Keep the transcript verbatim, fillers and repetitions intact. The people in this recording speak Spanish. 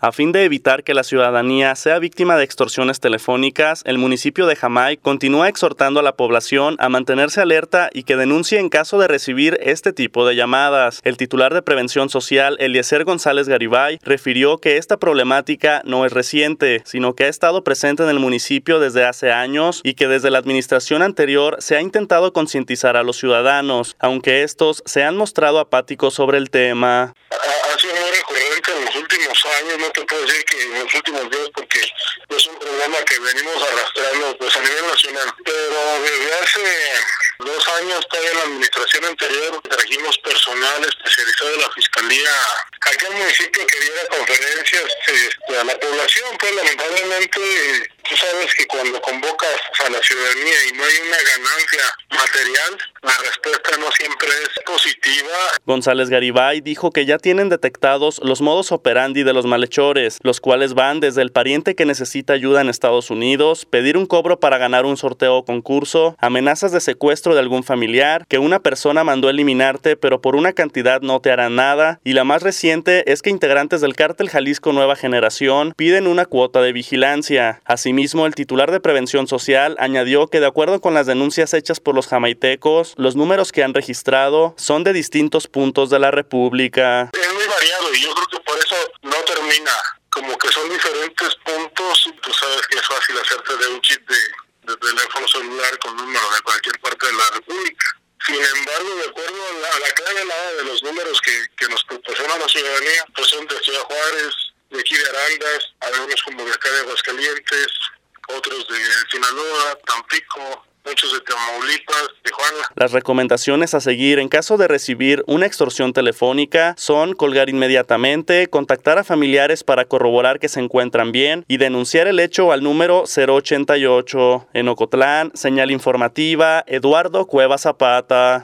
A fin de evitar que la ciudadanía sea víctima de extorsiones telefónicas, el municipio de Jamay continúa exhortando a la población a mantenerse alerta y que denuncie en caso de recibir este tipo de llamadas. El titular de Prevención Social, Eliezer González Garibay, refirió que esta problemática no es reciente, sino que ha estado presente en el municipio desde hace años y que desde la administración anterior se ha intentado concientizar a los ciudadanos, aunque estos se han mostrado apáticos sobre el tema. Ha sido muy recurrente en los últimos años, no te puedo decir que en los últimos días, porque es un problema que venimos arrastrando pues a nivel nacional, pero desde hace dos años, todavía en la administración anterior, trajimos personal especializado de la Fiscalía aquí al municipio que diera conferencias este, a la población. Pues lamentablemente, tú sabes que cuando convocas a la ciudadanía y no hay una ganancia material, la respuesta no siempre es positiva. González Garibay dijo que ya tienen detectados los modus operandi de los malhechores, los cuales van desde el pariente que necesita ayuda en Estados Unidos, pedir un cobro para ganar un sorteo o concurso, amenazas de secuestro de algún familiar, que una persona mandó eliminarte pero por una cantidad no te harán nada, y la más reciente es que integrantes del Cártel Jalisco Nueva Generación piden una cuota de vigilancia. Asimismo, el titular de Prevención Social añadió que de acuerdo con las denuncias hechas por los jamaitecos, los números que han registrado son de distintos puntos de la República. Es muy variado y yo creo que por eso no termina, como que son diferentes puntos. Tú sabes que es fácil hacerte de un chip de, de teléfono celular con número de cualquier parte de la República. Sin embargo, de acuerdo a la, a la clave de los números que, que nos proporciona la ciudadanía, pues son de Ciudad Juárez, de aquí de Arandas, algunos como de acá de Aguascalientes, otros de Sinaloa, Tampico, muchos de Tamaulipas, Tijuana. Las recomendaciones a seguir en caso de recibir una extorsión telefónica son colgar inmediatamente, contactar a familiares para corroborar que se encuentran bien y denunciar el hecho al número cero ochenta y ocho. En Ocotlán, señal informativa, Eduardo Cueva Zapata.